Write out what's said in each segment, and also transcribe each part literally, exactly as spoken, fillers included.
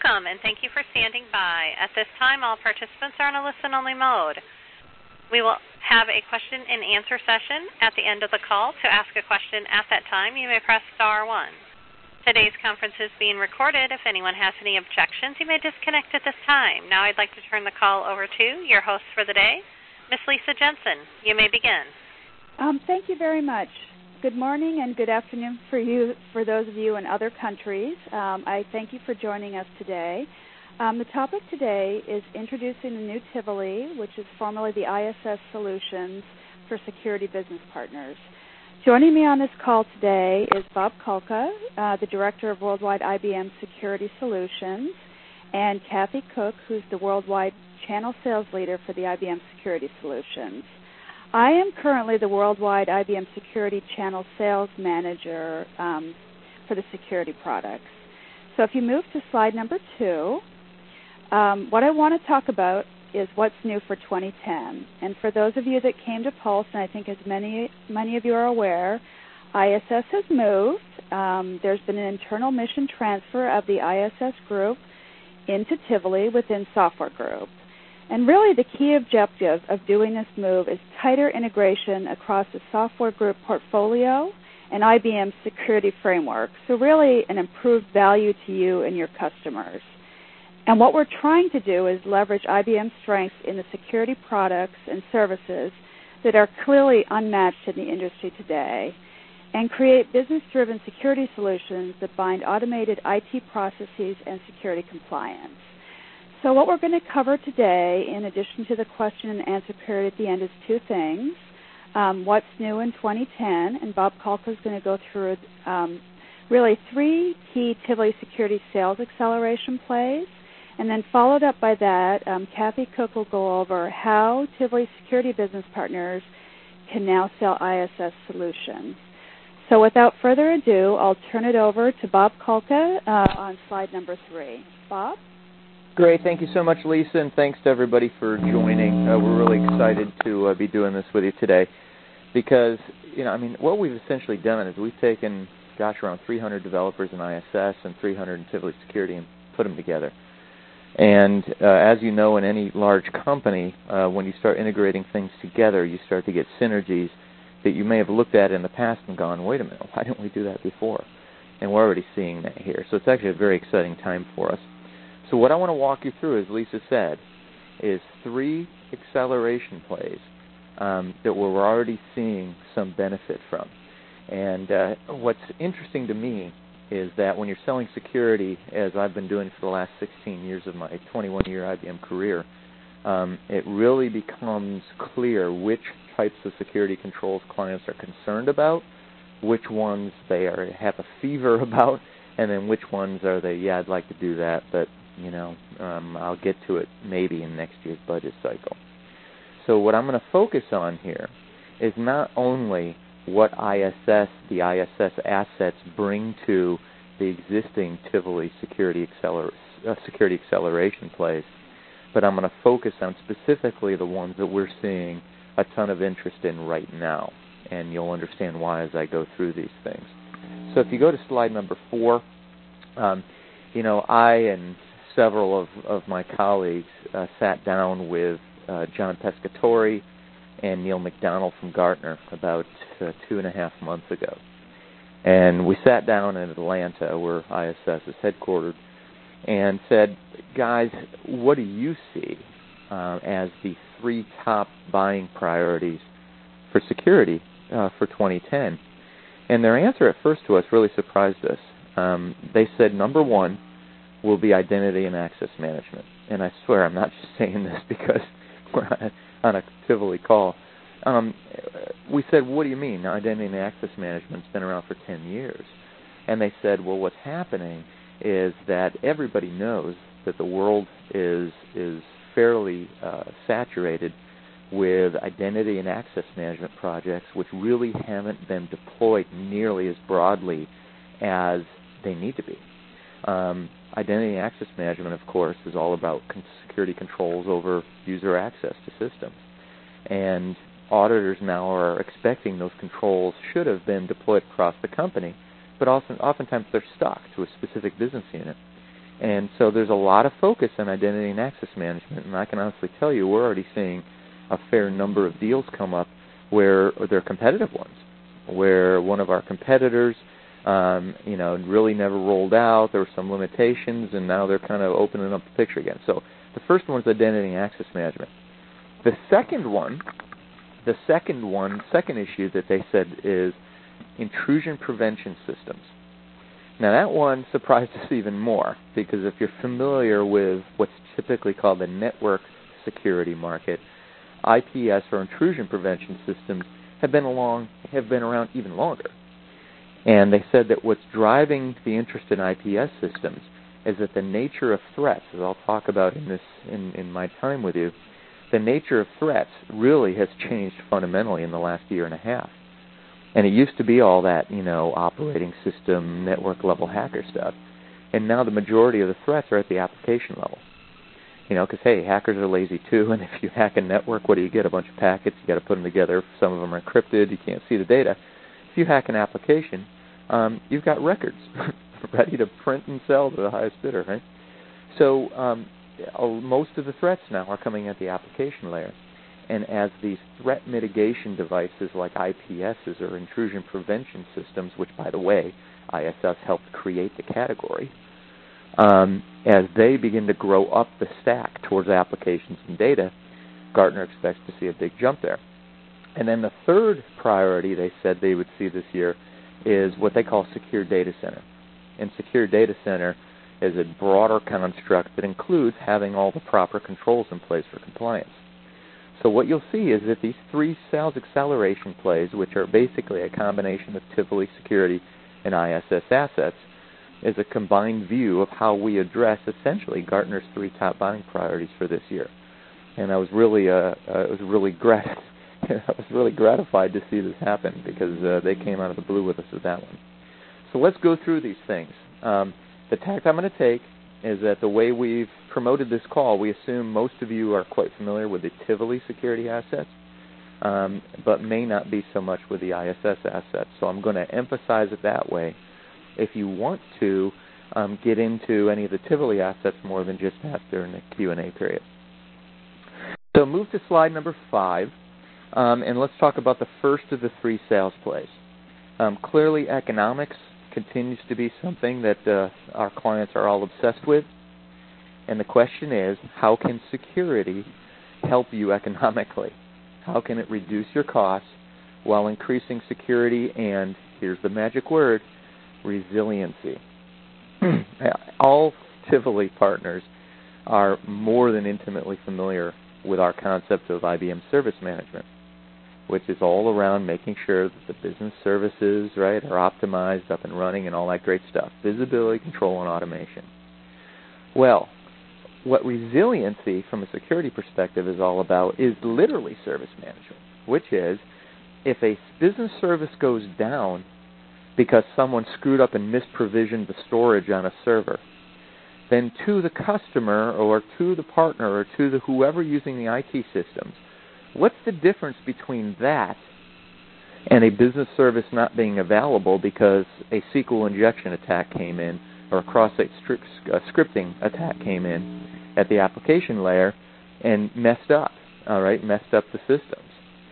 Welcome, and thank you for standing by. At this time, all participants are in a listen-only mode. We will have a question and answer session at the end of the call. To ask a question at that time, you may press star one. Today's conference is being recorded. If anyone has any objections, you may disconnect at this time. Now I'd like to turn the call over to your host for the day, Miss Lisa Jensen. You may begin. Um, thank you very much. Good morning and good afternoon for you, for those of you in other countries. Um, I thank you for joining us today. Um, the topic today is introducing the new Tivoli, which is formerly the I S S Solutions for Security Business Partners. Joining me on this call today is Bob Kulka, uh, the Director of Worldwide I B M Security Solutions, and Kathy Cook, who's the Worldwide Channel Sales Leader for the I B M Security Solutions. I am currently the Worldwide I B M Security Channel Sales Manager um, for the security products. So if you move to slide number two, um, what I want to talk about is what's new for twenty ten. And for those of you that came to Pulse, and I think as many, many of you are aware, I S S has moved. Um, there's been an internal mission transfer of the I S S group into Tivoli within Software Group. And really the key objective of doing this move is tighter integration across the Software Group portfolio and I B M security framework. So really an improved value to you and your customers. And what we're trying to do is leverage I B M's strengths in the security products and services that are clearly unmatched in the industry today and create business-driven security solutions that bind automated I T processes and security compliance. So what we're going to cover today, in addition to the question and answer period at the end, is two things. Um, what's new in twenty ten, and Bob Kulka is going to go through um, really three key Tivoli security sales acceleration plays. And then followed up by that, um, Kathy Cook will go over how Tivoli Security Business Partners can now sell I S S solutions. So without further ado, I'll turn it over to Bob Kulka uh, on slide number three. Bob? Great. Thank you so much, Lisa, and thanks to everybody for joining. Uh, we're really excited to uh, be doing this with you today because, you know, I mean, what we've essentially done is we've taken, gosh, around three hundred developers in I S S and three hundred in Tivoli Security and put them together. And uh, as you know, in any large company, uh, when you start integrating things together, you start to get synergies that you may have looked at in the past and gone, wait a minute, why didn't we do that before? And we're already seeing that here. So it's actually a very exciting time for us. So what I want to walk you through, as Lisa said, is three acceleration plays um, that we're already seeing some benefit from. And uh, what's interesting to me is that when you're selling security, as I've been doing for the last sixteen years of my twenty-one-year I B M career, um, it really becomes clear which types of security controls clients are concerned about, which ones they are have a fever about, and then which ones are they, yeah, I'd like to do that, but you know, um, I'll get to it maybe in next year's budget cycle. So what I'm going to focus on here is not only what I S S, the I S S assets bring to the existing Tivoli security, acceler- uh, security acceleration plays, but I'm going to focus on specifically the ones that we're seeing a ton of interest in right now, and you'll understand why as I go through these things. So if you go to slide number four, um, you know, I and several of, of my colleagues uh, sat down with uh, John Pescatori and Neil McDonald from Gartner about uh, two and a half months ago. And we sat down in Atlanta, where I S S is headquartered, and said, guys, what do you see uh, as the three top buying priorities for security uh, for twenty ten? And their answer at first to us really surprised us. Um, they said, number one, will be identity and access management. And I swear I'm not just saying this because we're on a Tivoli call. Um, we said, what do you mean? Identity and access management's been around for ten years. And they said, well, what's happening is that everybody knows that the world is is fairly uh, saturated with identity and access management projects which really haven't been deployed nearly as broadly as they need to be. Um, Identity and access management, of course, is all about con- security controls over user access to systems. And auditors now are expecting those controls should have been deployed across the company, but also oftentimes they're stuck to a specific business unit. And so there's a lot of focus on identity and access management, and I can honestly tell you we're already seeing a fair number of deals come up where they're competitive ones, where one of our competitors, um, you know, really never rolled out. There were some limitations, and now they're kind of opening up the picture again. So the first one is identity and access management. The second one, the second one, second issue that they said is intrusion prevention systems. Now that one surprised us even more, because if you're familiar with what's typically called the network security market, I P S or intrusion prevention systems have been along have been around even longer. And they said that what's driving the interest in I P S systems is that the nature of threats, as I'll talk about in this in, in my time with you, the nature of threats really has changed fundamentally in the last year and a half. And it used to be all that, you know, operating system, network-level hacker stuff. And now the majority of the threats are at the application level. You know, because, hey, hackers are lazy too, and if you hack a network, what do you get? A bunch of packets. You got to put them together. Some of them are encrypted. You can't see the data. If you hack an application, um, you've got records ready to print and sell to the highest bidder, right? So um, most of the threats now are coming at the application layer. And as these threat mitigation devices like I P Ss or intrusion prevention systems, which, by the way, I S S helped create the category, um, as they begin to grow up the stack towards applications and data, Gartner expects to see a big jump there. And then the third priority they said they would see this year is what they call secure data center. And secure data center is a broader construct that includes having all the proper controls in place for compliance. So what you'll see is that these three sales acceleration plays, which are basically a combination of Tivoli Security and I S S assets, is a combined view of how we address essentially Gartner's three top buying priorities for this year. And I was really, uh, uh, I was really grat- I was really gratified to see this happen, because uh, they came out of the blue with us with that one. So let's go through these things. Um, the tact I'm going to take is that the way we've promoted this call, we assume most of you are quite familiar with the Tivoli security assets, um, but may not be so much with the I S S assets. So I'm going to emphasize it that way. If you want to um, get into any of the Tivoli assets more than just that during the Q and A period. So move to slide number five, um, and let's talk about the first of the three sales plays. Um, clearly, economics continues to be something that uh, our clients are all obsessed with. And the question is, how can security help you economically? How can it reduce your costs while increasing security and, here's the magic word, resiliency? All Tivoli partners are more than intimately familiar with our concept of I B M Service Management, which is all around making sure that the business services, right, are optimized, up and running, and all that great stuff. Visibility, control, and automation. Well, what resiliency from a security perspective is all about is literally service management, which is if a business service goes down because someone screwed up and misprovisioned the storage on a server, then to the customer or to the partner or to the whoever using the I T systems, what's the difference between that and a business service not being available because a S Q L injection attack came in or a cross-site stri- uh, scripting attack came in at the application layer and messed up, all right, messed up the systems?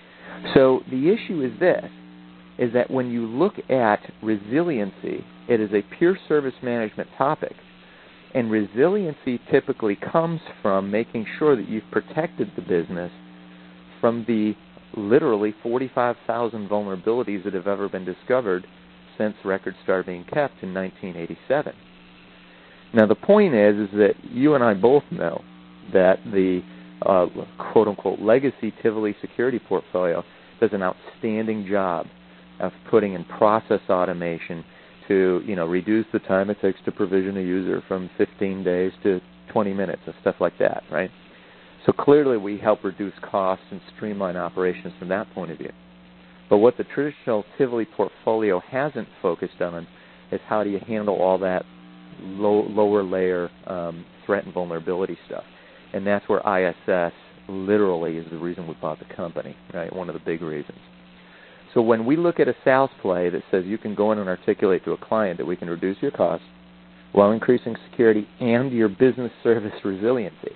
So the issue is this, is that when you look at resiliency, it is a pure service management topic. And resiliency typically comes from making sure that you've protected the business from the literally forty-five thousand vulnerabilities that have ever been discovered since records started being kept in nineteen eighty-seven. Now the point is, is that you and I both know that the uh, quote-unquote legacy Tivoli security portfolio does an outstanding job of putting in process automation to, you know, reduce the time it takes to provision a user from fifteen days to twenty minutes and stuff like that, right? So clearly we help reduce costs and streamline operations from that point of view. But what the traditional Tivoli portfolio hasn't focused on is how do you handle all that low, lower layer um, threat and vulnerability stuff. And that's where I S S literally is the reason we bought the company, right? One of the big reasons. So when we look at a sales play that says you can go in and articulate to a client that we can reduce your costs, while increasing security and your business service resiliency.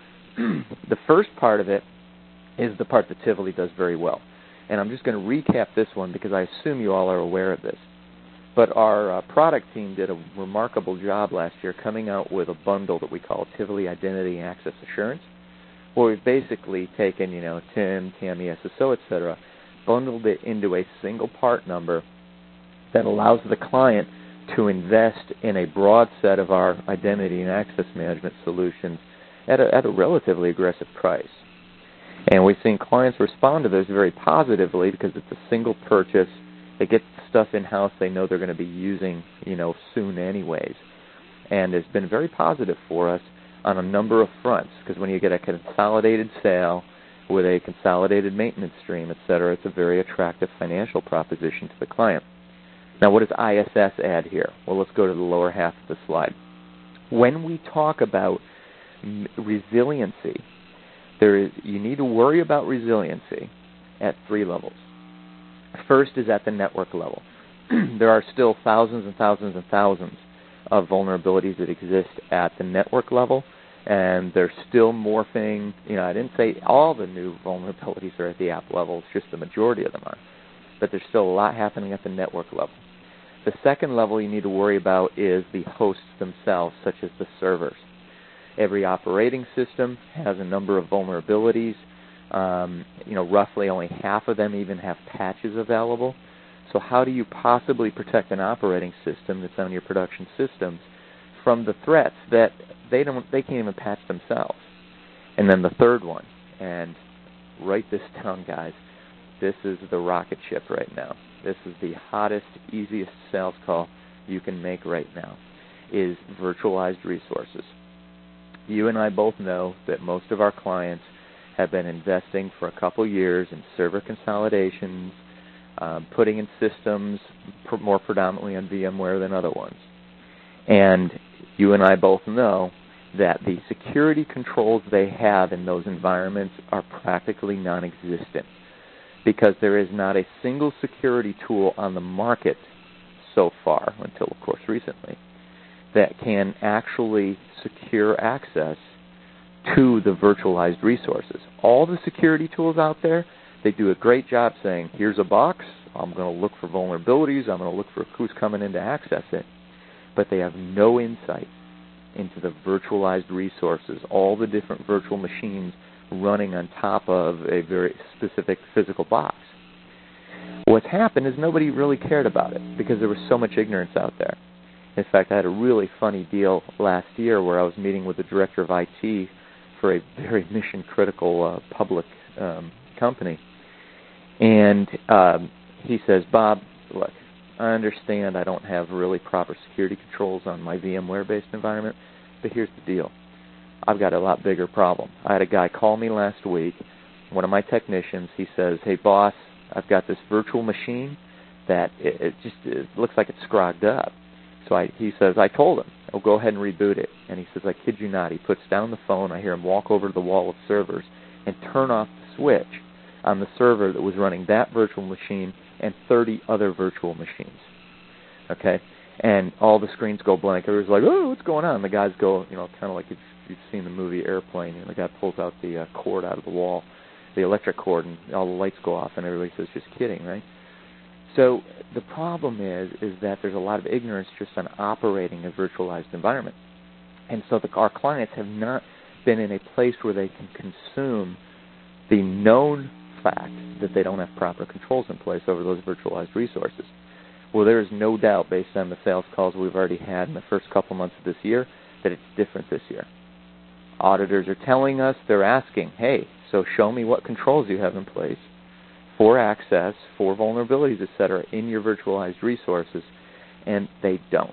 The first part of it is the part that Tivoli does very well. And I'm just going to recap this one because I assume you all are aware of this. But our uh, product team did a remarkable job last year coming out with a bundle that we call Tivoli Identity and Access Assurance, where we've basically taken, you know, T I M, T M E, S S O, et cetera, bundled it into a single part number that allows the client to invest in a broad set of our identity and access management solutions at a, at a relatively aggressive price. And we've seen clients respond to this very positively because it's a single purchase. They get stuff in-house they know they're going to be using, you know, soon anyways. And it's been very positive for us on a number of fronts because when you get a consolidated sale with a consolidated maintenance stream, et cetera, it's a very attractive financial proposition to the client. Now, what does I S S add here? Well, let's go to the lower half of the slide. When we talk about resiliency, there is you need to worry about resiliency at three levels. First is at the network level. There are still thousands and thousands and thousands of vulnerabilities that exist at the network level, and they're still morphing. You know, I didn't say all the new vulnerabilities are at the app level. It's just the majority of them are. But there's still a lot happening at the network level. The second level you need to worry about is the hosts themselves, such as the servers. Every operating system has a number of vulnerabilities. Um, you know, roughly only half of them even have patches available. So how do you possibly protect an operating system that's on your production systems from the threats that they don't, they can't even patch themselves? And then the third one, and write this down, guys. This is the rocket ship right now. This is the hottest, easiest sales call you can make right now, is virtualized resources. You and I both know that most of our clients have been investing for a couple years in server consolidations, um, putting in systems pr- more predominantly on VMware than other ones. And you and I both know that the security controls they have in those environments are practically non-existent because there is not a single security tool on the market so far, until, of course, recently, that can actually secure access to the virtualized resources. All the security tools out there, they do a great job saying, here's a box, I'm going to look for vulnerabilities, I'm going to look for who's coming in to access it. But they have no insight into the virtualized resources, all the different virtual machines running on top of a very specific physical box. What's happened is nobody really cared about it because there was so much ignorance out there. In fact, I had a really funny deal last year where I was meeting with the director of I T for a very mission-critical uh, public um, company. And um, he says, Bob, look, I understand I don't have really proper security controls on my VMware-based environment, but here's the deal. I've got a lot bigger problem. I had a guy call me last week, one of my technicians. He says, hey, boss, I've got this virtual machine that it, it just it looks like it's scrogged up. So I, he says, I told him, oh, go ahead and reboot it. And he says, I kid you not. He puts down the phone. I hear him walk over to the wall of servers and turn off the switch on the server that was running that virtual machine and thirty other virtual machines. Okay? And all the screens go blank. Everybody's like, oh, what's going on? The guys go, you know, kind of like if you've seen the movie Airplane, and the guy pulls out the uh, cord out of the wall, the electric cord, and all the lights go off, and everybody says, just kidding, right? So the problem is is that there's a lot of ignorance just on operating a virtualized environment. And so the, our clients have not been in a place where they can consume the known fact that they don't have proper controls in place over those virtualized resources. Well, there is no doubt, based on the sales calls we've already had in the first couple months of this year, that it's different this year. Auditors are telling us, they're asking, hey, so show me what controls you have in place for access, for vulnerabilities, et cetera, in your virtualized resources, and they don't.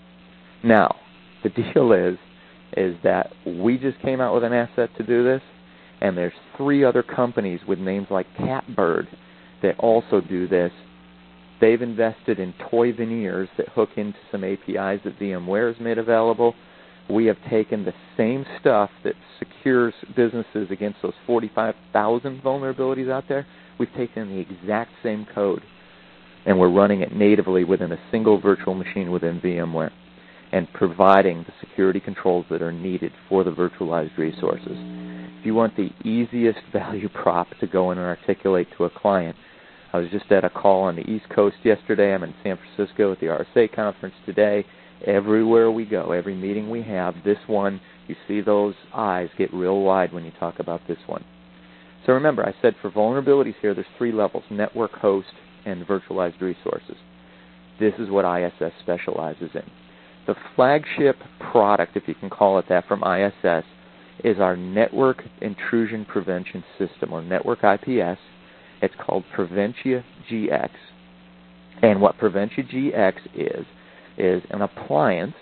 Now, the deal is, is that we just came out with an asset to do this, and there's three other companies with names like Catbird that also do this. They've invested in toy veneers that hook into some A P Is that VMware has made available. We have taken the same stuff that secures businesses against those forty-five thousand vulnerabilities out there. We've taken the exact same code, and we're running it natively within a single virtual machine within VMware. and providing the security controls that are needed for the virtualized resources. If you want the easiest value prop to go in and articulate to a client, I was just at a call on the East Coast yesterday. I'm in San Francisco at the R S A conference today. Everywhere we go, every meeting we have, this one, you see those eyes get real wide when you talk about this one. So remember, I said for vulnerabilities here, there's three levels: network, host, and virtualized resources. This is what I S S specializes in. The flagship product, if you can call it that, from I S S is our Network Intrusion Prevention System, or Network I P S. It's called Preventia G X. And what Preventia G X is, is an appliance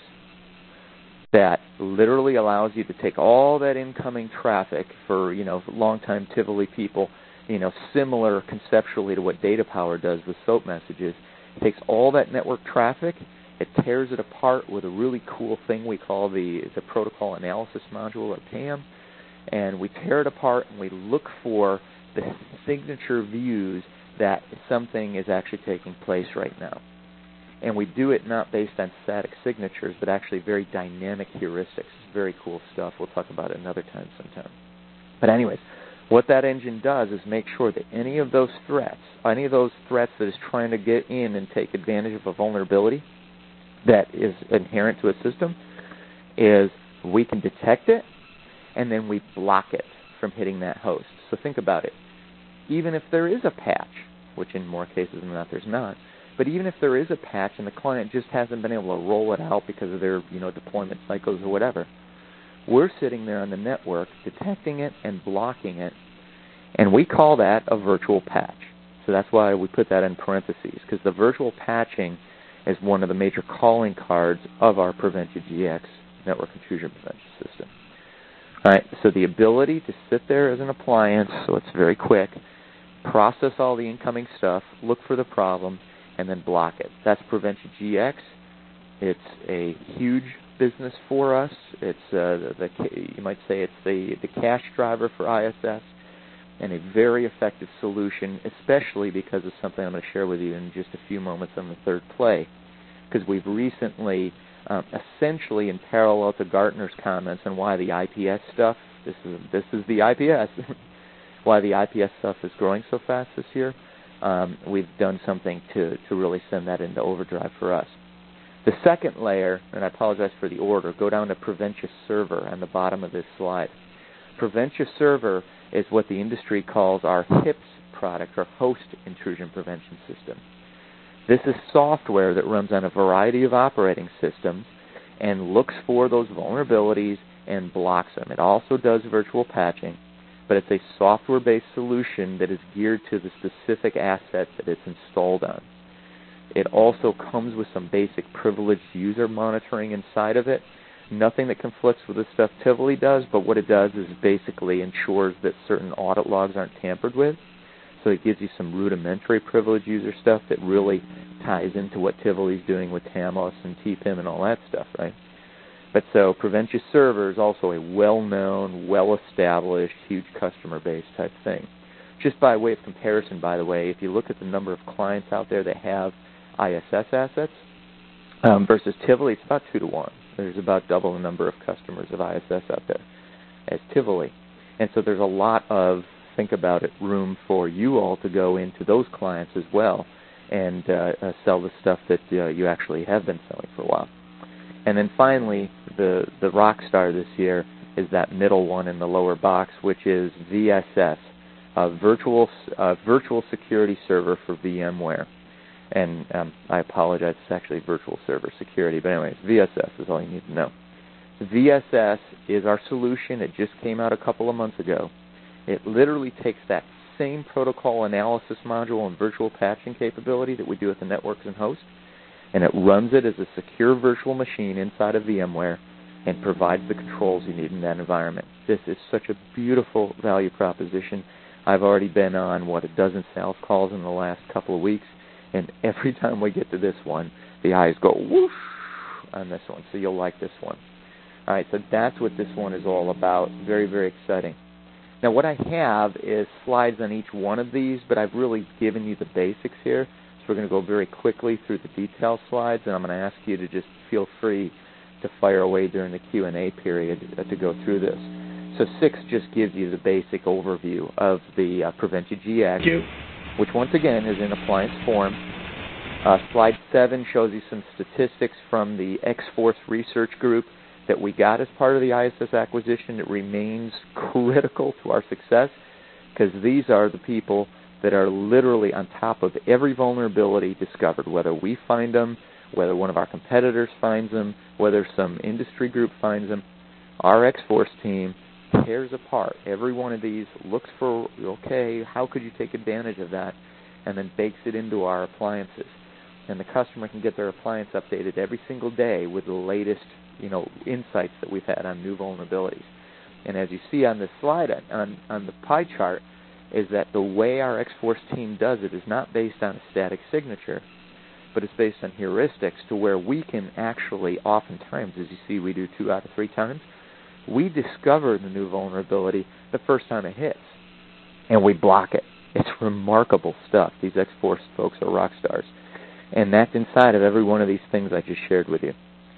that literally allows you to take all that incoming traffic for, you know, long-time Tivoli people, you know, similar conceptually to what DataPower does with SOAP messages. It takes all that network traffic, it tears it apart with a really cool thing we call the, the Protocol Analysis Module, or P A M, and we tear it apart and we look for the signature views that something is actually taking place right now. And we do it not based on static signatures, but actually very dynamic heuristics. It's very cool stuff. We'll talk about it another time sometime. But anyways, what that engine does is make sure that any of those threats, any of those threats that is trying to get in and take advantage of a vulnerability that is inherent to a system, is we can detect it, and then we block it from hitting that host. So think about it. Even if there is a patch, which in more cases than not there's not, but even if there is a patch and the client just hasn't been able to roll it out because of their, you know, deployment cycles or whatever, we're sitting there on the network detecting it and blocking it, and we call that a virtual patch. So that's why we put that in parentheses, because the virtual patching is one of the major calling cards of our Preventia G X Network Intrusion Prevention System. All right, so the ability to sit there as an appliance, so it's very quick, process all the incoming stuff, look for the problem, and then block it. That's Preventia G X. It's a huge business for us. It's uh, the, the you might say it's the the cash driver for I S S, and a very effective solution, especially because of something I'm going to share with you in just a few moments on the third play, because we've recently, um, essentially in parallel to Gartner's comments on why the I P S stuff, this is this is the I P S, why the I P S stuff is growing so fast this year. Um, we've done something to, to really send that into overdrive for us. The second layer, and I apologize for the order, go down to Preventia Server on the bottom of this slide. Preventia Server is what the industry calls our HIPS product, or Host Intrusion Prevention System. This is software that runs on a variety of operating systems and looks for those vulnerabilities and blocks them. It also does virtual patching, but it's a software-based solution that is geared to the specific asset that it's installed on. It also comes with some basic privileged user monitoring inside of it. Nothing that conflicts with the stuff Tivoli does, but what it does is basically ensures that certain audit logs aren't tampered with. So it gives you some rudimentary privileged user stuff that really ties into what Tivoli's doing with TAMOS and T P I M and all that stuff, right? But so Preventia Server is also a well-known, well-established, huge customer base type thing. Just by way of comparison, by the way, if you look at the number of clients out there that have I S S assets um, versus Tivoli, it's about two to one. There's about double the number of customers of I S S out there as Tivoli. And so there's a lot of, think about it, room for you all to go into those clients as well and uh, uh, sell the stuff that uh, you actually have been selling for a while. And then finally, the, the rock star this year is that middle one in the lower box, which is V S S, a virtual, uh, virtual security server for VMware. And um, I apologize, it's actually virtual server security, but anyways, V S S is all you need to know. V S S is our solution. It just came out a couple of months ago. It literally takes that same protocol analysis module and virtual patching capability that we do with the networks and hosts, and it runs it as a secure virtual machine inside of VMware and provides the controls you need in that environment. This is such a beautiful value proposition. I've already been on, what, a dozen sales calls in the last couple of weeks, and every time we get to this one, the eyes go whoosh on this one, so you'll like this one. All right, so that's what this one is all about. Very, very exciting. Now, what I have is slides on each one of these, but I've really given you the basics here. So we're going to go very quickly through the detail slides, and I'm going to ask you to just feel free to fire away during the Q and A period uh, to go through this. So six just gives you the basic overview of the uh, Preventia G X, which once again is in appliance form. Uh, slide seven shows you some statistics from the X-Force research group that we got as part of the I S S acquisition. It remains critical to our success because these are the people that are literally on top of every vulnerability discovered, whether we find them, whether one of our competitors finds them, whether some industry group finds them. Our X-Force team tears apart every one of these, looks for, okay, how could you take advantage of that, and then bakes it into our appliances. And the customer can get their appliance updated every single day with the latest, you know, insights that we've had on new vulnerabilities. And as you see on this slide, on, on the pie chart, is that the way our X-Force team does it is not based on a static signature, but it's based on heuristics to where we can actually, oftentimes, as you see, we do two out of three times, we discover the new vulnerability the first time it hits, and we block it. It's remarkable stuff. These X-Force folks are rock stars. And that's inside of every one of these things I just shared with you.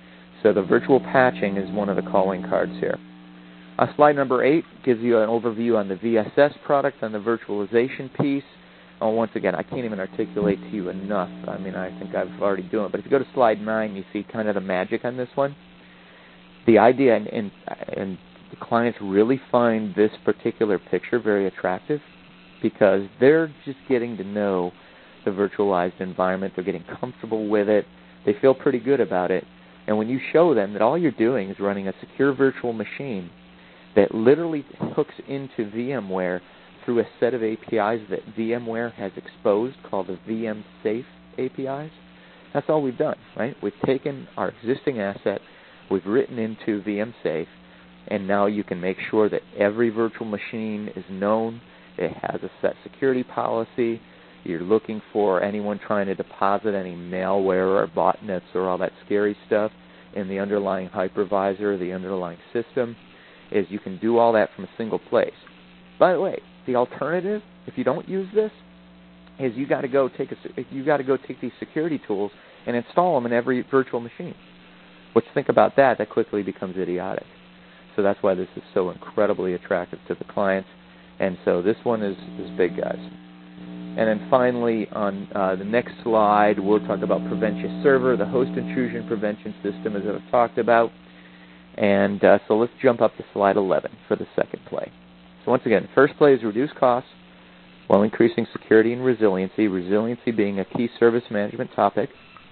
So the virtual patching is one of the calling cards here. Uh, slide number eight gives you an overview on the V S S product, on the virtualization piece. Oh, once again, I can't even articulate to you enough. I mean, I think I've already done it. But if you go to slide nine, you see kind of the magic on this one. The idea, and, and, and the clients really find this particular picture very attractive because they're just getting to know the virtualized environment. They're getting comfortable with it. They feel pretty good about it. And when you show them that all you're doing is running a secure virtual machine that literally hooks into VMware through a set of A P Is that VMware has exposed called the V M Safe A P Is, that's all we've done, right? We've taken our existing asset, we've written into V M Safe, and now you can make sure that every virtual machine is known. It has a set security policy. You're looking for anyone trying to deposit any malware or botnets or all that scary stuff in the underlying hypervisor, the underlying system, is you can do all that from a single place. By the way, the alternative, if you don't use this, is you got to go take a you got to go take these security tools and install them in every virtual machine. Which, think about that, that quickly becomes idiotic. So that's why this is so incredibly attractive to the clients. And so this one is, is big, guys. And then finally, on uh, the next slide, we'll talk about Preventia Server, the host intrusion prevention system, as I've talked about. And uh, so let's jump up to slide eleven for the second play. So once again, first play is reduce costs while increasing security and resiliency, resiliency being a key service management topic.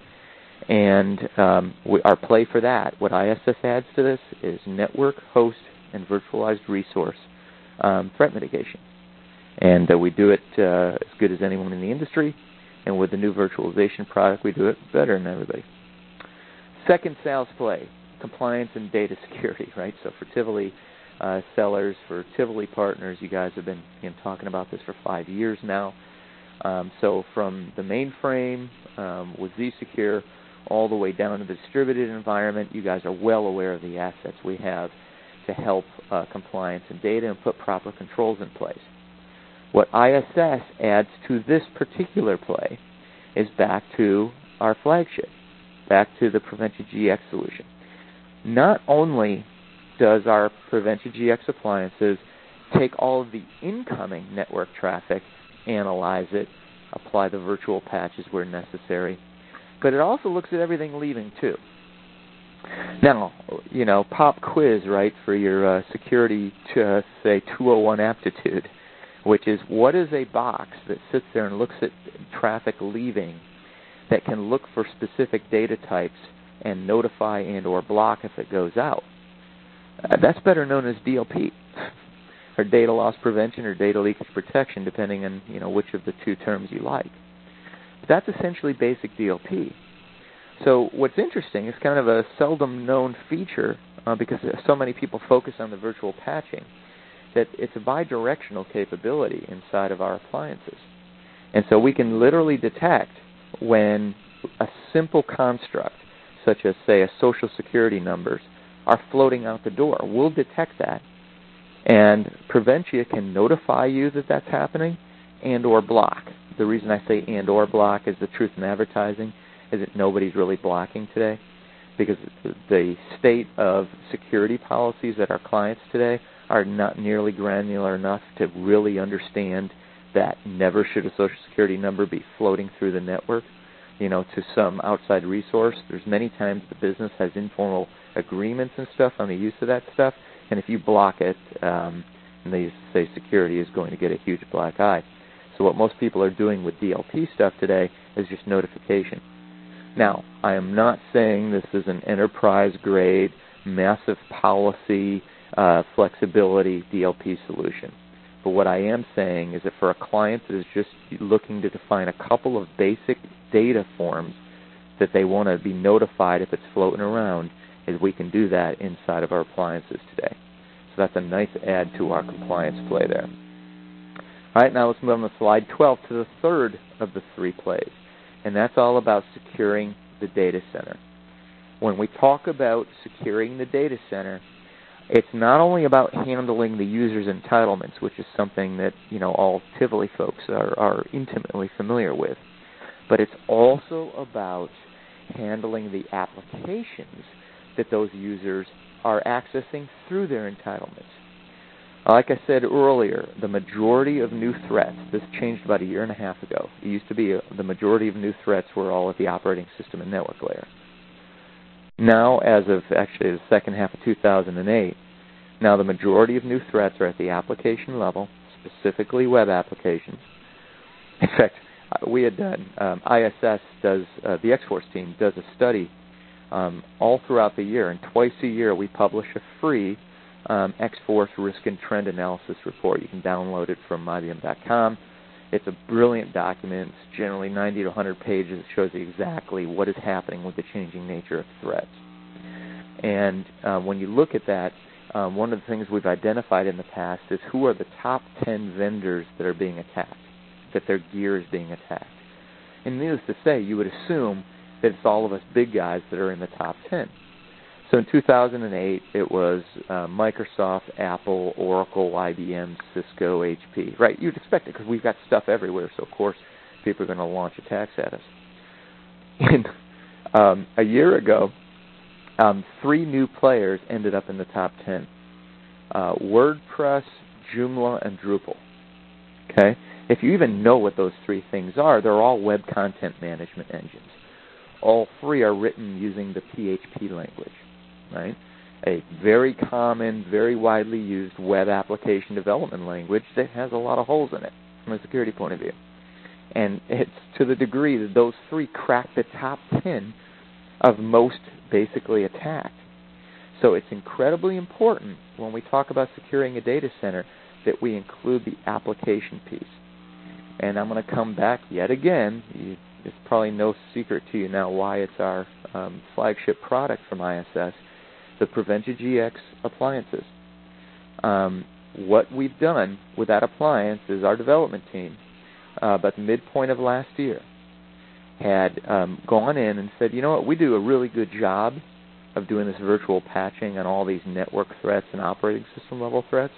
And um, we, our play for that, what I S S adds to this, is network, host, and virtualized resource um, threat mitigation. And uh, we do it uh, as good as anyone in the industry. And with the new virtualization product, we do it better than everybody. Second sales play, compliance and data security, right? So for Tivoli uh, sellers, for Tivoli partners, you guys have been you know, talking about this for five years now. Um, so from the mainframe um, with zSecure all the way down to the distributed environment, you guys are well aware of the assets we have to help uh, compliance and data and put proper controls in place. What I S S adds to this particular play is back to our flagship, back to the Preventia G X solution. Not only does our Preventia G X appliances take all of the incoming network traffic, analyze it, apply the virtual patches where necessary, but it also looks at everything leaving too. Now, you know, pop quiz, right, for your uh, security, to, uh, say, two oh one aptitude, which is what is a box that sits there and looks at traffic leaving that can look for specific data types and notify and or block if it goes out? Uh, that's better known as D L P, or data loss prevention or data leakage protection, depending on you know which of the two terms you like. But that's essentially basic D L P. So what's interesting is kind of a seldom known feature uh, because so many people focus on the virtual patching, that it's a bidirectional capability inside of our appliances. And so we can literally detect when a simple construct, such as, say, a social security numbers, are floating out the door. We'll detect that, and Preventia can notify you that that's happening and or block. The reason I say and or block is the truth in advertising is that nobody's really blocking today. because the state of security policies at our clients today are not nearly granular enough to really understand that never should a Social Security number be floating through the network, you know, to some outside resource. There's many times the business has informal agreements and stuff on the use of that stuff, and if you block it, um, and they say security is going to get a huge black eye. So what most people are doing with D L P stuff today is just notification. Now, I am not saying this is an enterprise-grade, massive policy, uh, flexibility D L P solution. But what I am saying is that for a client that is just looking to define a couple of basic data forms that they want to be notified if it's floating around, is we can do that inside of our appliances today. So that's a nice add to our compliance play there. All right, now let's move on to slide twelve, to the third of the three plays, and that's all about securing the data center. When we talk about securing the data center, it's not only about handling the user's entitlements, which is something that, you know, all Tivoli folks are, are intimately familiar with, but it's also about handling the applications that those users are accessing through their entitlements. Like I said earlier, the majority of new threats, this changed about a year and a half ago. It used to be a, the majority of new threats were all at the operating system and network layer. Now, as of actually the second half of two thousand eight, now the majority of new threats are at the application level, specifically web applications. In fact, we had done, um, I S S does, uh, the X-Force team does a study um, all throughout the year, and twice a year we publish a free um, X-Force Risk and Trend Analysis report. You can download it from I B M dot com. It's a brilliant document. It's generally ninety to one hundred pages. It shows you exactly what is happening with the changing nature of threats. And uh, when you look at that, um, one of the things we've identified in the past is who are the top ten vendors that are being attacked, that their gear is being attacked. And needless to say, you would assume that it's all of us big guys that are in the top ten. So in two thousand eight, it was uh, Microsoft, Apple, Oracle, I B M, Cisco, H P. Right? You'd expect it because we've got stuff everywhere, so of course people are going to launch attacks at us. And um, a year ago, um, three new players ended up in the top ten. Uh, WordPress, Joomla, and Drupal. Okay? If you even know what those three things are, they're all web content management engines. All three are written using the P H P language. Right? A very common, very widely used web application development language that has a lot of holes in it from a security point of view. And it's to the degree that those three crack the top ten of most basically attacked. So it's incredibly important when we talk about securing a data center that we include the application piece. And I'm going to come back yet again. You, it's probably no secret to you now why it's our um, flagship product from I S S. The Prevention G X appliances. Um, what we've done with that appliance is our development team, uh, about the midpoint of last year, had um, gone in and said, you know what, we do a really good job of doing this virtual patching on all these network threats and operating system level threats.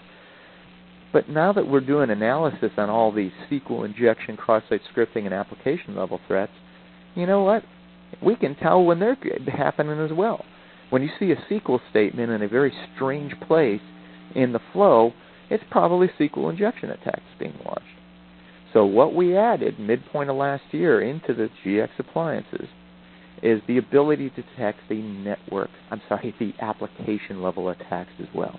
But now that we're doing analysis on all these S Q L injection, cross-site scripting, and application level threats, you know what, we can tell when they're happening as well. When you see a S Q L statement in a very strange place in the flow, it's probably S Q L injection attacks being launched. So what we added midpoint of last year into the G X appliances is the ability to detect the network, I'm sorry, the application level attacks as well.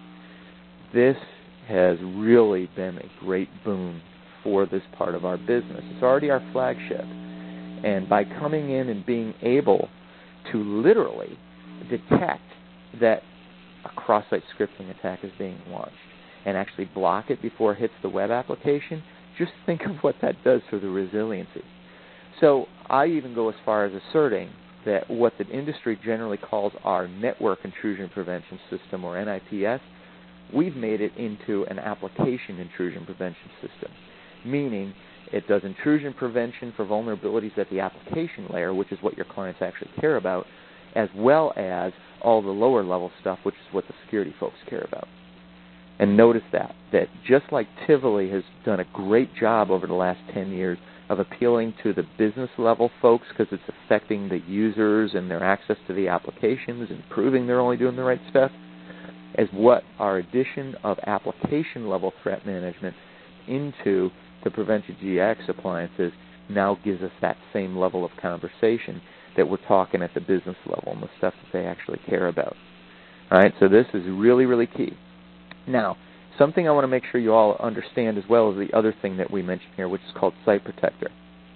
This has really been a great boon for this part of our business. It's already our flagship. And by coming in and being able to literally detect that a cross-site scripting attack is being launched and actually block it before it hits the web application, just think of what that does for the resiliency. So I even go as far as asserting that what the industry generally calls our network intrusion prevention system, or N I P S, we've made it into an application intrusion prevention system, meaning it does intrusion prevention for vulnerabilities at the application layer, which is what your clients actually care about, as well as all the lower level stuff, which is what the security folks care about. And notice that, that just like Tivoli has done a great job over the last ten years of appealing to the business level folks because it's affecting the users and their access to the applications and proving they're only doing the right stuff, as what our addition of application level threat management into the Prevention G X appliances now gives us that same level of conversation that we're talking at the business level and the stuff that they actually care about. All right, so this is really, really key. Now, something I want to make sure you all understand as well is the other thing that we mentioned here, which is called Site Protector.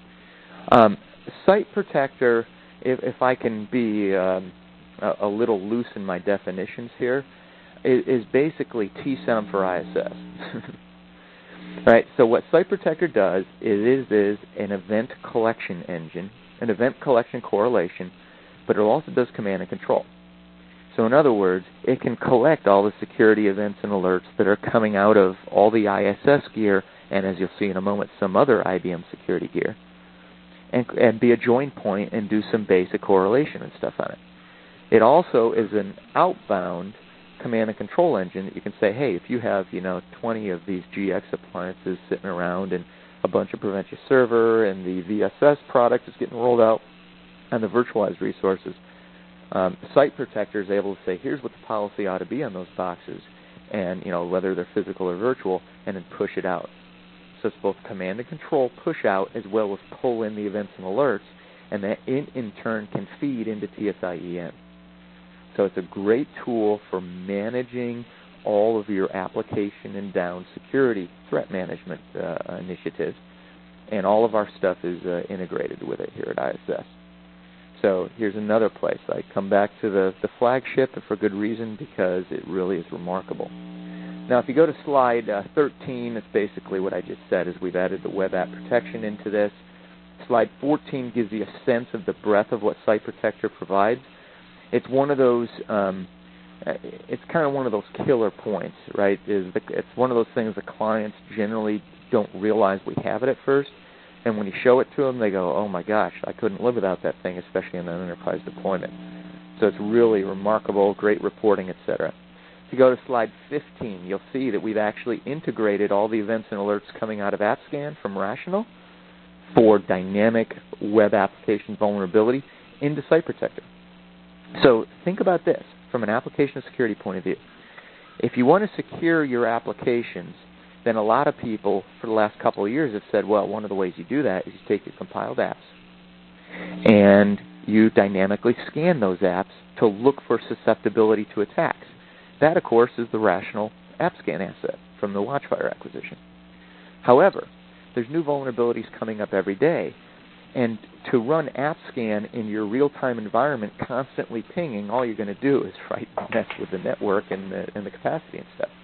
Um, Site Protector, if, if I can be um, a, a little loose in my definitions here, is, is basically T S O M for I S S. Right, so what Site Protector does is, is an event collection engine, an event collection correlation, but it also does command and control. So in other words, it can collect all the security events and alerts that are coming out of all the I S S gear, and as you'll see in a moment, some other I B M security gear, and, and be a join point and do some basic correlation and stuff on it. It also is an outbound command and control engine that you can say, hey, if you have, you know, twenty of these G X appliances sitting around and a bunch of Prevention Server and the V S S product is getting rolled out and the virtualized resources, um, Site Protector is able to say, here's what the policy ought to be on those boxes, and, you know, whether they're physical or virtual, and then push it out. So it's both command and control push out as well as pull in the events and alerts, and that in, in turn can feed into T S I E M. So it's a great tool for managing all of your application and down security threat management uh, initiatives, and all of our stuff is uh, integrated with it here at I S S. So here's another place. I come back to the, the flagship, and for good reason, because it really is remarkable. Now, if you go to slide uh, thirteen, it's basically what I just said, is we've added the web app protection into this. Slide fourteen gives you a sense of the breadth of what Site Protector provides. It's one of those, um, it's kind of one of those killer points, right? Is the, it's one of those things the clients generally don't realize we have it at first, and when you show it to them, they go, oh my gosh, I couldn't live without that thing, especially in an enterprise deployment. So it's really remarkable, great reporting, et cetera. If you go to slide fifteen, you'll see that we've actually integrated all the events and alerts coming out of AppScan from Rational for dynamic web application vulnerability into Site Protector. So think about this from an application security point of view. If you want to secure your applications, then a lot of people for the last couple of years have said, well, one of the ways you do that is you take your compiled apps and you dynamically scan those apps to look for susceptibility to attacks. That, of course, is the Rational AppScan asset from the Watchfire acquisition. However, there's new vulnerabilities coming up every day, and to run AppScan in your real-time environment constantly pinging, all you're going to do is right, mess with the network and the, and the capacity and stuff.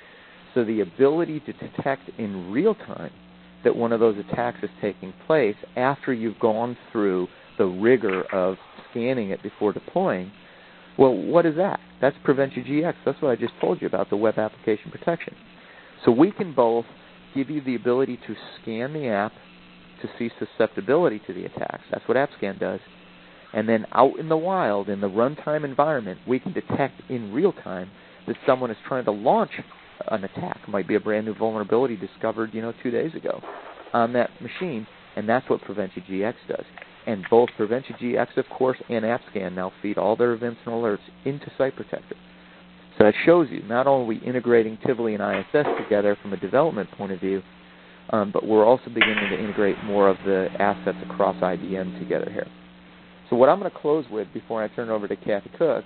So the ability to detect in real time that one of those attacks is taking place after you've gone through the rigor of scanning it before deploying, well, what is that? That's Prevention G X. That's what I just told you about, the web application protection. So we can both give you the ability to scan the app to see susceptibility to the attacks. That's what AppScan does. And then out in the wild, in the runtime environment, we can detect in real time that someone is trying to launch an attack. It might be a brand new vulnerability discovered, you know, two days ago on that machine, and that's what Prevention G X does. And both Prevention G X, of course, and AppScan now feed all their events and alerts into Site Protector. So that shows you not only are we integrating Tivoli and I S S together from a development point of view, um, but we're also beginning to integrate more of the assets across I B M together here. So what I'm going to close with before I turn it over to Kathy Cook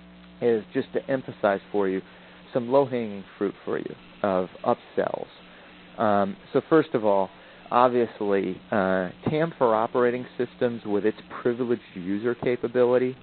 is just to emphasize for you some low-hanging fruit for you of upsells. Um, so first of all, obviously, uh, T A M for operating systems with its privileged user capability,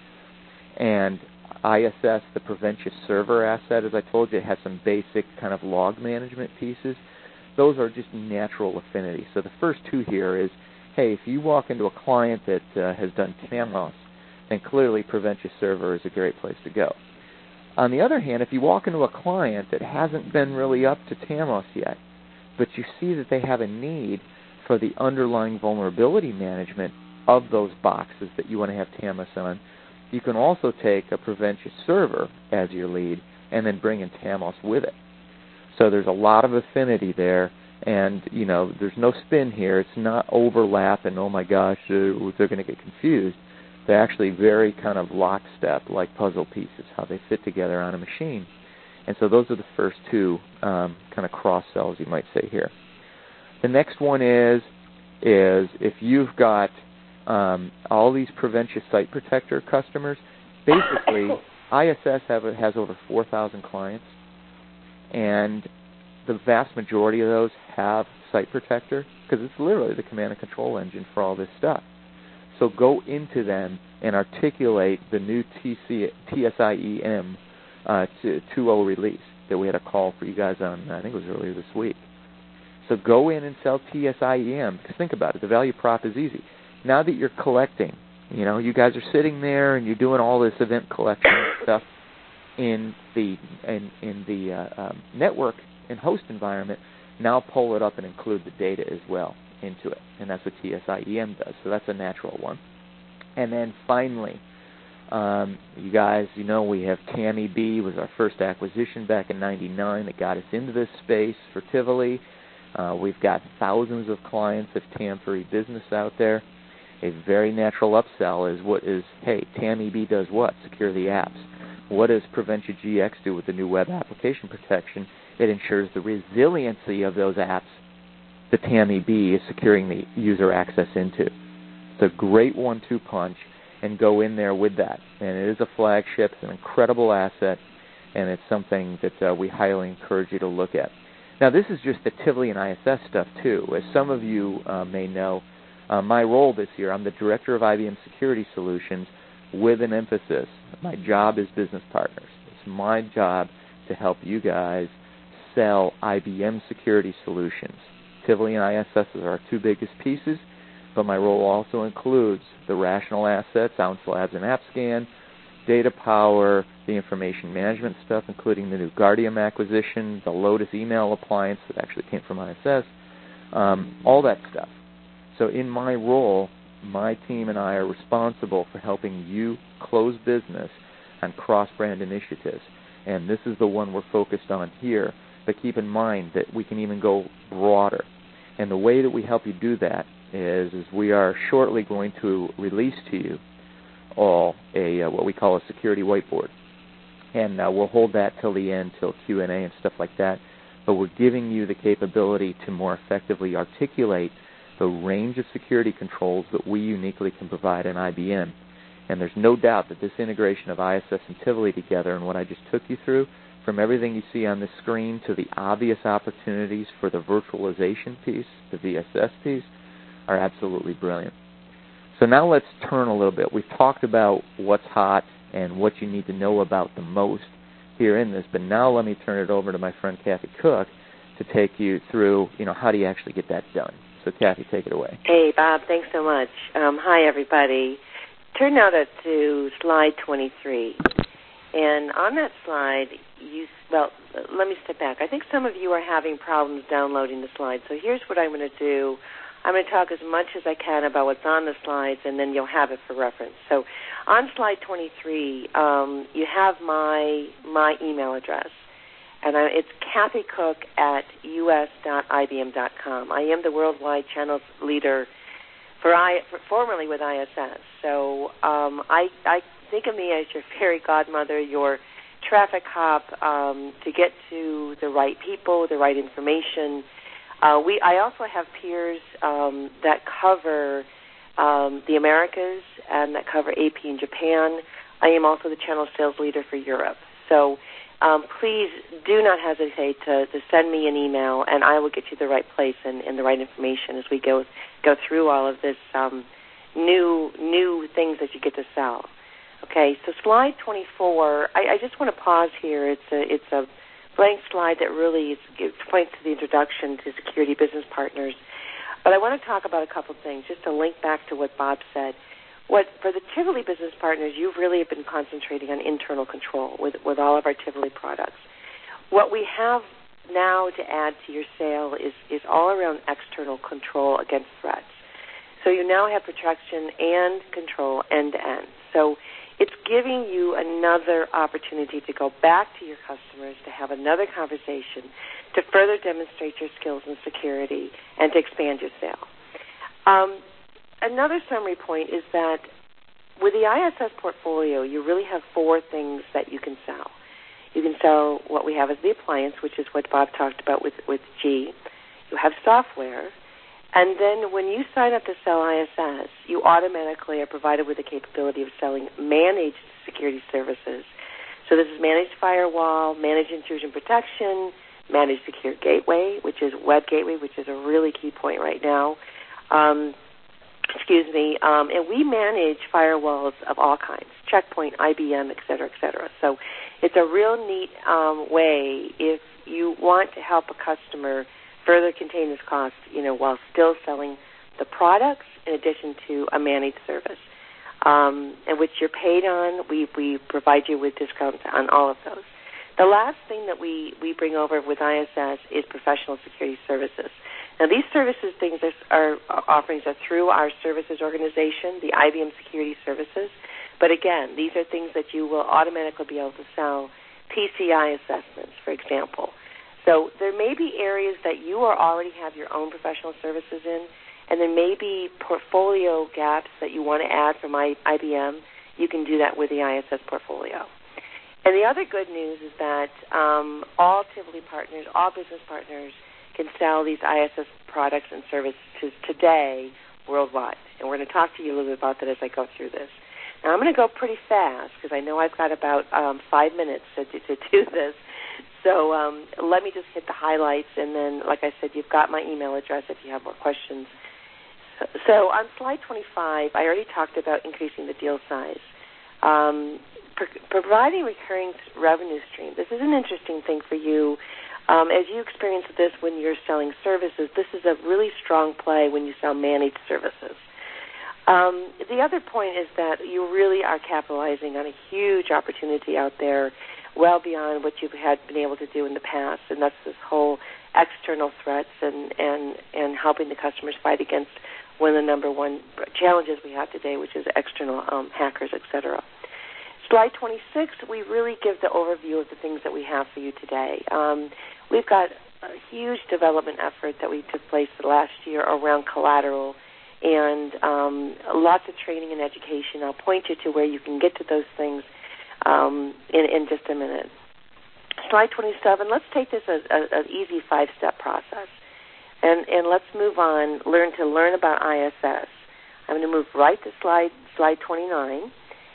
and I S S, the Prevention Server asset, as I told you, it has some basic kind of log management pieces. Those are just natural affinity. So the first two here is, hey, if you walk into a client that uh, has done T A M O S, then clearly Prevention Server is a great place to go. On the other hand, if you walk into a client that hasn't been really up to T A M O S yet, but you see that they have a need for the underlying vulnerability management of those boxes that you want to have T A M O S on, you can also take a Prevention Server as your lead and then bring in T A M O S with it. So there's a lot of affinity there And, you know, there's no spin here. It's not overlap and, oh, my gosh, they're, they're going to get confused. They're actually very kind of lockstep, like puzzle pieces, how they fit together on a machine. And so those are the first two um, kind of cross-sells, you might say here. The next one is, is if you've got um, all these Preventia Site Protector customers, basically I S S have, has over four thousand clients, and the vast majority of those have Site Protector because it's literally the command and control engine for all this stuff. So go into them and articulate the new T C, T S I E M uh, two point oh release that we had a call for you guys on, I think it was earlier this week. So go in and sell T S I E M, because think about it, the value prop is easy. Now that you're collecting, you know, you guys are sitting there and you're doing all this event collection stuff in the in, in the uh, um, network and host environment, now pull it up and include the data as well into it, and that's what T S I E M does. So that's a natural one. And then finally, um, you guys, you know, we have Tammy B was our first acquisition back in ninety-nine that got us into this space for Tivoli. Uh, we've got thousands of clients of Tam for e-business out there. A very natural upsell is what is, hey, Tammy B does what? Secure the apps. What does Preventia G X do with the new web application protection? It ensures the resiliency of those apps that Tammy B is securing the user access into. It's a great one two punch, and go in there with that. And it is a flagship. It's an incredible asset, and it's something that uh, we highly encourage you to look at. Now, this is just the Tivoli and I S S stuff, too. As some of you uh, may know, uh, my role this year, I'm the Director of I B M Security Solutions with an emphasis. My job is business partners. It's my job to help you guys sell I B M security solutions. Tivoli and I S S are our two biggest pieces, but my role also includes the rational assets, Ounce Labs and AppScan, Data Power, the information management stuff, including the new Guardium acquisition, the Lotus email appliance that actually came from I S S, um, all that stuff. So in my role, my team and I are responsible for helping you close business on cross-brand initiatives. And this is the one we're focused on here. But keep in mind that we can even go broader. And the way that we help you do that is, is we are shortly going to release to you all a uh, what we call a security whiteboard. And uh, we'll hold that till the end, till Q and A and stuff like that. But we're giving you the capability to more effectively articulate the range of security controls that we uniquely can provide in I B M. And there's no doubt that this integration of I S S and Tivoli together and what I just took you through, from everything you see on the screen to the obvious opportunities for the virtualization piece, the V S S piece, are absolutely brilliant. So now let's turn a little bit. We've talked about what's hot and what you need to know about the most here in this, but now let me turn it over to my friend Kathy Cook to take you through, you know, how do you actually get that done. So, Kathy, take it away. Hey, Bob, thanks so much. Um, hi, everybody. Turn now to, to slide twenty-three. And on that slide, you, well, let me step back. I think some of you are having problems downloading the slides. So here's what I'm going to do. I'm going to talk as much as I can about what's on the slides, and then you'll have it for reference. So on slide twenty-three, um, you have my my email address. And I, it's Kathy Cook at u s dot i b m dot com. I am the worldwide channels leader for I, for, formerly with I S S. So um, I, I think of me as your fairy godmother, your traffic cop um, to get to the right people, the right information. Uh, we I also have peers um, that cover um, the Americas and that cover A P in Japan. I am also the channel sales leader for Europe. So Um, please do not hesitate to, to send me an email, and I will get you the right place and, and the right information as we go go through all of this um, new new things that you get to sell. Okay, so slide twenty-four. I, I just want to pause here. It's a it's a blank slide that really is, it points to the introduction to Security Business Partners. But I want to talk about a couple things, just to link back to what Bob said. What, for the Tivoli Business Partners, you've really been concentrating on internal control with, with all of our Tivoli products. What we have now to add to your sale is, is all around external control against threats. So you now have protection and control end-to-end. So it's giving you another opportunity to go back to your customers, to have another conversation, to further demonstrate your skills in security and to expand your sale. Um, another summary point is that with the I S S portfolio, you really have four things that you can sell. You can sell what we have as the appliance, which is what Bob talked about with, with G. You have software. And then when you sign up to sell I S S, you automatically are provided with the capability of selling managed security services. So this is managed firewall, managed intrusion protection, managed secure gateway, which is web gateway, which is a really key point right now. Um, excuse me. Um, and we manage firewalls of all kinds, Checkpoint, I B M, et cetera, et cetera. So it's a real neat um, way if you want to help a customer further contain this cost, you know, while still selling the products in addition to a managed service, um, and which you're paid on. We, we provide you with discounts on all of those. The last thing that we, we bring over with I S S is professional security services. Now, these services things are, are offerings are through our services organization, the I B M Security Services. But again, these are things that you will automatically be able to sell. P C I assessments, for example. So there may be areas that you are already have your own professional services in, and there may be portfolio gaps that you want to add from I B M. You can do that with the I S S portfolio. And the other good news is that um, all Tivoli partners, all business partners, can sell these I S S products and services today worldwide. And we're going to talk to you a little bit about that as I go through this. Now, I'm going to go pretty fast because I know I've got about um, five minutes to, to, to do this. So um, let me just hit the highlights, and then, like I said, you've got my email address if you have more questions. So, so on slide twenty-five, I already talked about increasing the deal size. Um, pro- providing recurring revenue stream. This is an interesting thing for you. Um, as you experience this when you're selling services, this is a really strong play when you sell managed services. Um, the other point is that you really are capitalizing on a huge opportunity out there, well beyond what you've had been able to do in the past, and that's this whole external threats and, and, and helping the customers fight against one of the number one challenges we have today, which is external um, hackers, et cetera. Slide twenty-six, we really give the overview of the things that we have for you today. Um, we've got a huge development effort that we took place last year around collateral and um, lots of training and education. I'll point you to where you can get to those things um, in, in just a minute. Slide twenty-seven, let's take this as an easy five-step process. And, and let's move on, learn to learn about I S S. I'm going to move right to slide, slide twenty-nine.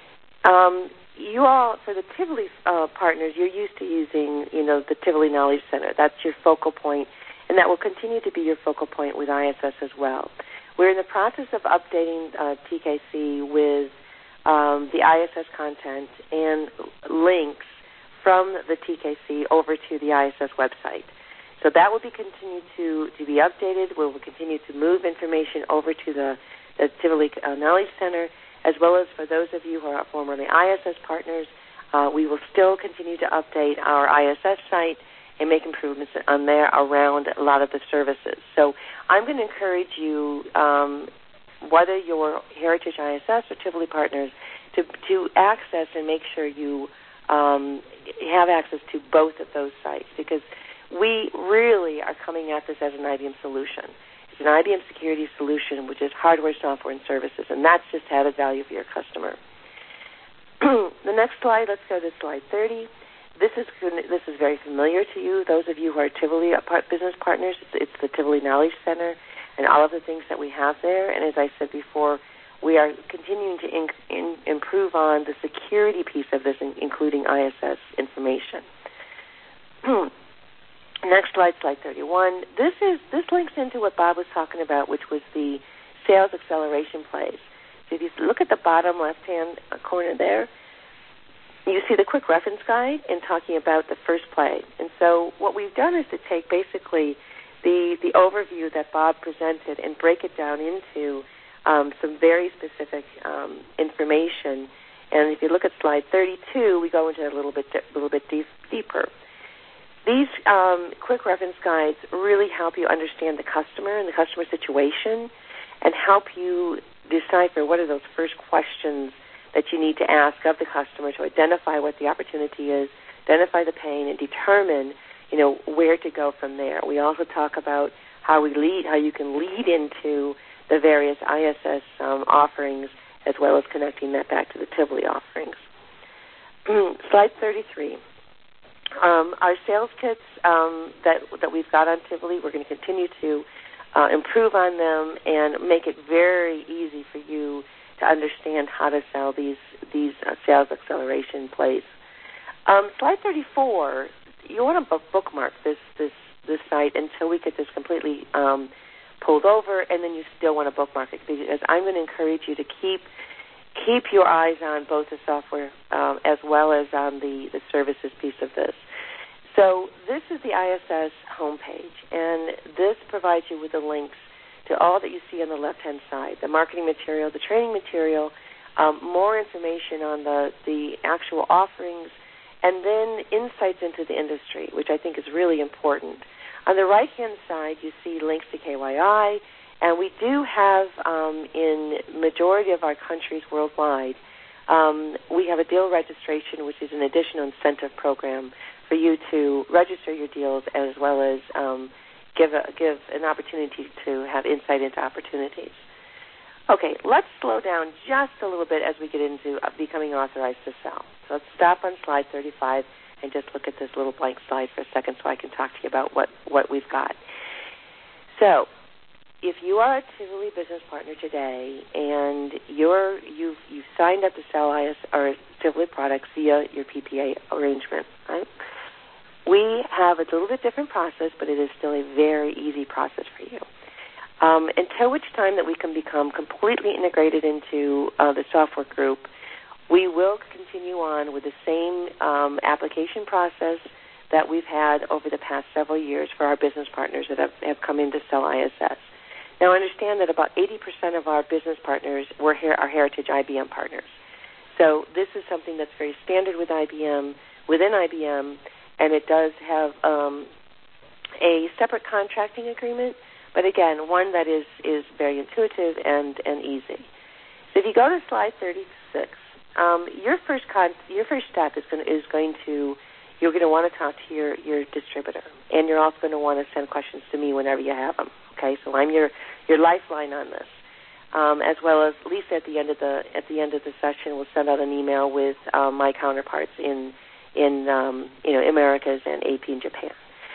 Um, you all, for the Tivoli uh, partners, you're used to using, you know, the Tivoli Knowledge Center. That's your focal point, and that will continue to be your focal point with I S S as well. We're in the process of updating uh, T K C with um, the I S S content and links from the T K C over to the I S S website. So that will be continued to, to be updated. We will continue to move information over to the, the Tivoli uh, Knowledge Center, as well as for those of you who are formerly I S S partners. Uh, we will still continue to update our I S S site and make improvements on there around a lot of the services. So I'm going to encourage you, um, whether you're Heritage I S S or Tivoli partners, to, to access and make sure you um, have access to both of those sites, because we really are coming at this as an I B M solution. It's an I B M security solution, which is hardware, software, and services, and that's just added value for your customer. The next slide, let's go to slide thirty. This is this is very familiar to you. Those of you who are Tivoli business partners, it's, it's the Tivoli Knowledge Center and all of the things that we have there. And as I said before, we are continuing to in, in, improve on the security piece of this, including I S S information. Next slide, slide thirty-one. This is this links into what Bob was talking about, which was the sales acceleration plays. So if you look at the bottom left-hand corner there, you see the quick reference guide in talking about the first play. And so what we've done is to take basically the, the overview that Bob presented and break it down into um, some very specific um, information. And if you look at slide thirty-two, we go into it a little bit, a little bit deep, deeper. These um, quick reference guides really help you understand the customer and the customer situation and help you decipher what are those first questions that you need to ask of the customer to identify what the opportunity is, identify the pain, and determine, you know, where to go from there. We also talk about how we lead, how you can lead into the various I S S um, offerings, as well as connecting that back to the Tivoli offerings. Slide thirty-three. Um, our sales kits um, that that we've got on Tivoli, we're going to continue to uh, improve on them and make it very easy for you to understand how to sell these these uh, sales acceleration plays. Um, slide thirty-four. You want to bookmark this this this site until we get this completely um, pulled over, and then you still want to bookmark it, because I'm going to encourage you to keep keep your eyes on both the software um, as well as on the, the services piece of this. So this is the I S S homepage, and this provides you with the links to all that you see on the left-hand side, the marketing material, the training material, um, more information on the, the actual offerings, and then insights into the industry, which I think is really important. On the right-hand side, you see links to K Y I, and we do have, um, in majority of our countries worldwide, um, we have a deal registration, which is an additional incentive program for you to register your deals, as well as um, give a, give an opportunity to have insight into opportunities. Okay, let's slow down just a little bit as we get into becoming authorized to sell. So let's stop on slide thirty-five and just look at this little blank slide for a second so I can talk to you about what, what we've got. So if you are a Tivoli business partner today and you're, you've, you've signed up to sell I S or Tivoli products via your P P A arrangement, right? We have a little bit different process, but it is still a very easy process for you. Um, until which time that we can become completely integrated into uh, the software group, we will continue on with the same um, application process that we've had over the past several years for our business partners that have, have come in to sell I S S. Now, understand that about eighty percent of our business partners were her- our Heritage I B M partners. So this is something that's very standard with I B M, within I B M, and it does have um, a separate contracting agreement, but again, one that is, is very intuitive and, and easy. So if you go to slide thirty-six, um, your first con- your first step is going to, is going to you're going to want to talk to your, your distributor, and you're also going to want to send questions to me whenever you have them. Okay, so I'm your, your lifeline on this, um, as well as Lisa at the end of the at the end of the session will send out an email with um, my counterparts in in um, you know Americas and A P in Japan.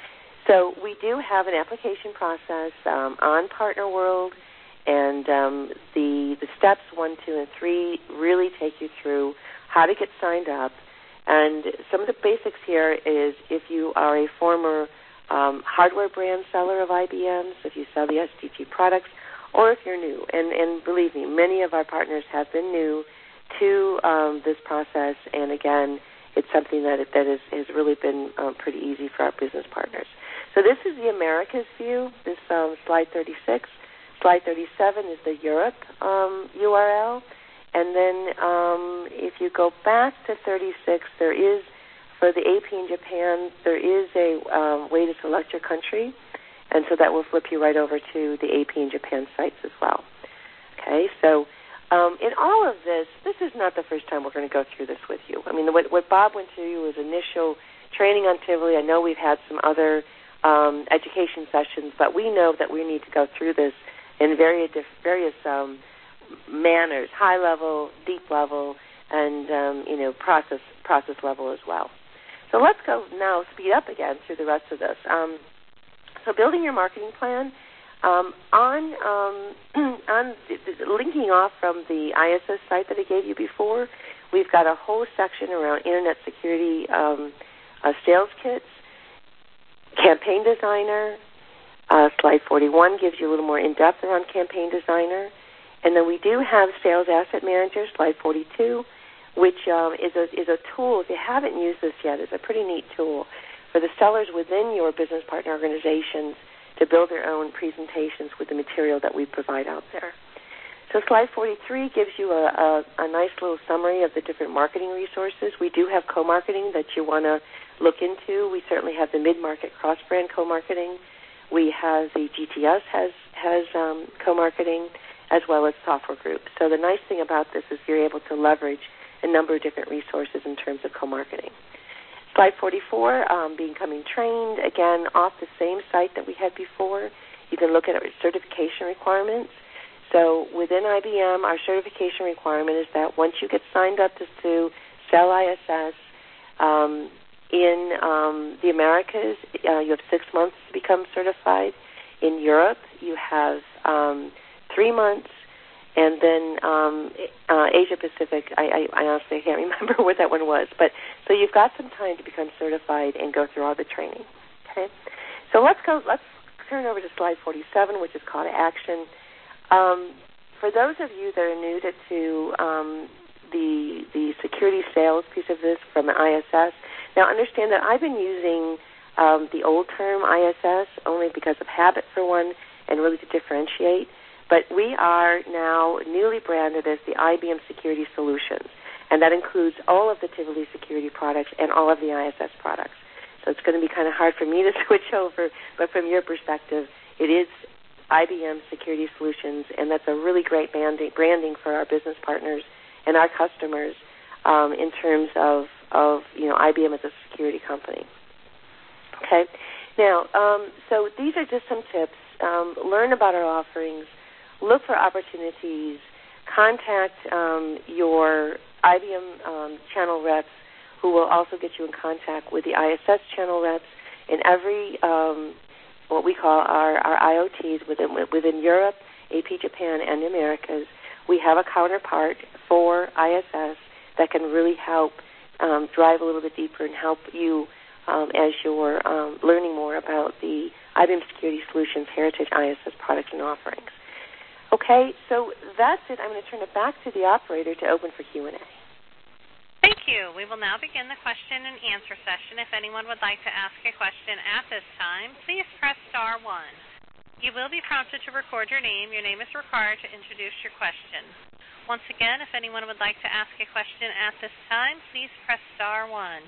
So we do have an application process um, on Partner World, and um, the the steps one, two, and three really take you through how to get signed up. And some of the basics here is if you are a former um, hardware brand seller of I B Ms, if you sell the S D G products, or if you're new. And, and believe me, many of our partners have been new to um, this process, and again, it's something that that is, has really been um, pretty easy for our business partners. So this is the Americas view, this um, slide thirty-six. Slide thirty-seven is the Europe um, U R L. And then um, if you go back to thirty-six, there is, for the A P in Japan, there is a um, way to select your country. And so that will flip you right over to the A P in Japan sites as well. Okay, so um, in all of this, this is not the first time we're going to go through this with you. I mean, what, what Bob went through was initial training on Tivoli. I know we've had some other um, education sessions, but we know that we need to go through this in various, various um, manners, high level, deep level, and um, you know process process level as well. So let's go now speed up again through the rest of this. Um, so building your marketing plan um, on um, on the, the, linking off from the I S S site that I gave you before, we've got a whole section around internet security um, uh, sales kits, campaign designer. Uh, slide forty-one gives you a little more in depth around campaign designer. And then we do have Sales Asset Manager, slide forty-two, which um, is a is a tool. If you haven't used this yet, it's a pretty neat tool for the sellers within your business partner organizations to build their own presentations with the material that we provide out there. So slide forty-three gives you a, a, a nice little summary of the different marketing resources. We do have co-marketing that you want to look into. We certainly have the mid-market cross-brand co-marketing. We have the G T S has, has um, co-marketing, as well as software groups. So the nice thing about this is you're able to leverage a number of different resources in terms of co-marketing. Slide forty-four, um, becoming trained, again, off the same site that we had before. You can look at our certification requirements. So within I B M, our certification requirement is that once you get signed up to, to sell I S S um, in um, the Americas, uh, you have six months to become certified. In Europe, you have um, three months. And then um, uh, Asia Pacific, I, I, I honestly can't remember what that one was. But so you've got some time to become certified and go through all the training. Okay. So let's go. Let's turn over to slide forty-seven, which is call to action. Um, for those of you that are new to, to um, the the security sales piece of this from the I S S, now understand that I've been using um, the old term I S S only because of habit, for one, and really to differentiate. But we are now newly branded as the I B M Security Solutions, and that includes all of the Tivoli security products and all of the I S S products. So it's going to be kind of hard for me to switch over, but from your perspective, it is I B M Security Solutions, and that's a really great branding, branding for our business partners and our customers um, in terms of, of, you know, I B M as a security company. Okay. Now, um, so these are just some tips. Um, learn about our offerings. Look for opportunities. Contact um, your I B M um, channel reps, who will also get you in contact with the I S S channel reps in every um, what we call our, our I O Ts within within Europe, A P Japan, and the Americas. We have a counterpart for I S S that can really help um, drive a little bit deeper and help you um, as you're um, learning more about the I B M Security Solutions Heritage I S S products and offerings. Okay, so that's it. I'm going to turn it back to the operator to open for Q and A. Thank you. We will now begin the question and answer session. If anyone would like to ask a question at this time, please press star one. You will be prompted to record your name. Your name is required to introduce your question. Once again, if anyone would like to ask a question at this time, please press star one.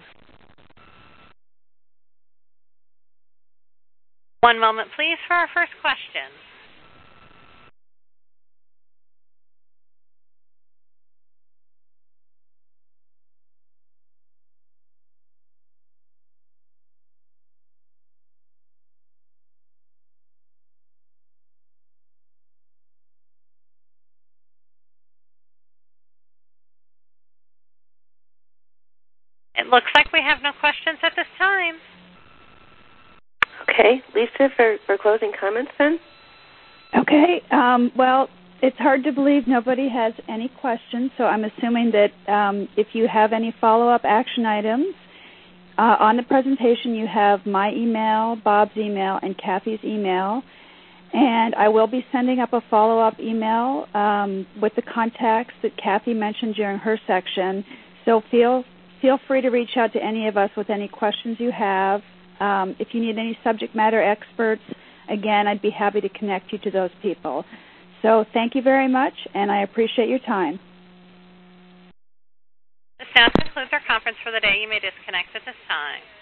One moment, please, for our first question. It looks like we have no questions at this time. Okay, Lisa, for, for closing comments then? Okay, um, well, it's hard to believe nobody has any questions, so I'm assuming that um, if you have any follow-up action items, uh, on the presentation you have my email, Bob's email, and Kathy's email, and I will be sending up a follow-up email um, with the contacts that Kathy mentioned during her section, so feel Feel free to reach out to any of us with any questions you have. Um, if you need any subject matter experts, again, I'd be happy to connect you to those people. So thank you very much, and I appreciate your time. This now concludes our conference for the day. You may disconnect at this time.